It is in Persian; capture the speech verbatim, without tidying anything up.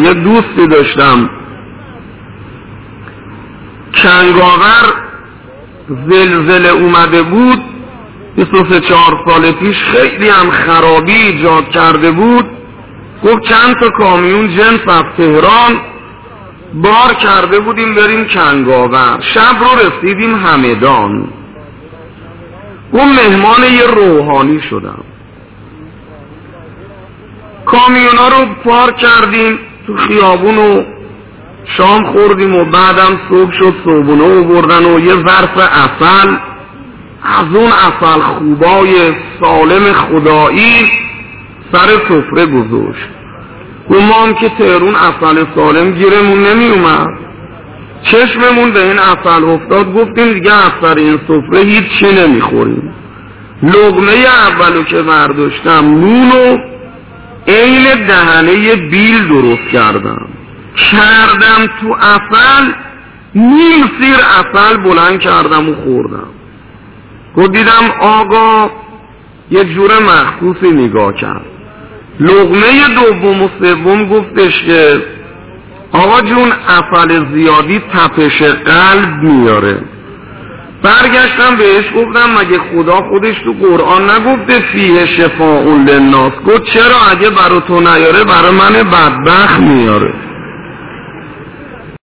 یه دوستی داشتم کنگاور زلزله اومده بود بیست و سه چهار سال پیش، خیلی هم خرابی ایجاد کرده بود. گفت چند تا کامیون جنس از تهران بار کرده بودیم بریم کنگاور. شب رو رسیدیم همدان. اون مهمان یه روحانی شدم. کامیونا رو پارک کردیم تو خیابون و شام خوردیم و بعدم صبح شد صبحونه و بردن و یه ظرف عسل از اون عسل خوبای سالم خدایی سر سفره گذاشت. و ما هم که تهرون عسل سالم گیرمون نمی اومد، چشممون به این عسل افتاد، گفتیم دیگه از سر این سفره هیچ چی نمیخوریم. لقمه اولو که برداشتم نونو عین دهنه بیل درست کردم کردم تو عسل، نیم سیر عسل بلند کردم و خوردم. گفت دیدم آقا یه جور مخصوصی نگاه کرد. لقمه دوم و سوم گفتش که آقا جون عسل زیادی تپش قلب میاره. برگشتم بهش گفتم مگه خدا خودش تو قرآن نگفته فیه شفاء للناس؟ گفت چرا؟ اگه برا تو نیاره برا من بدبخت میاره.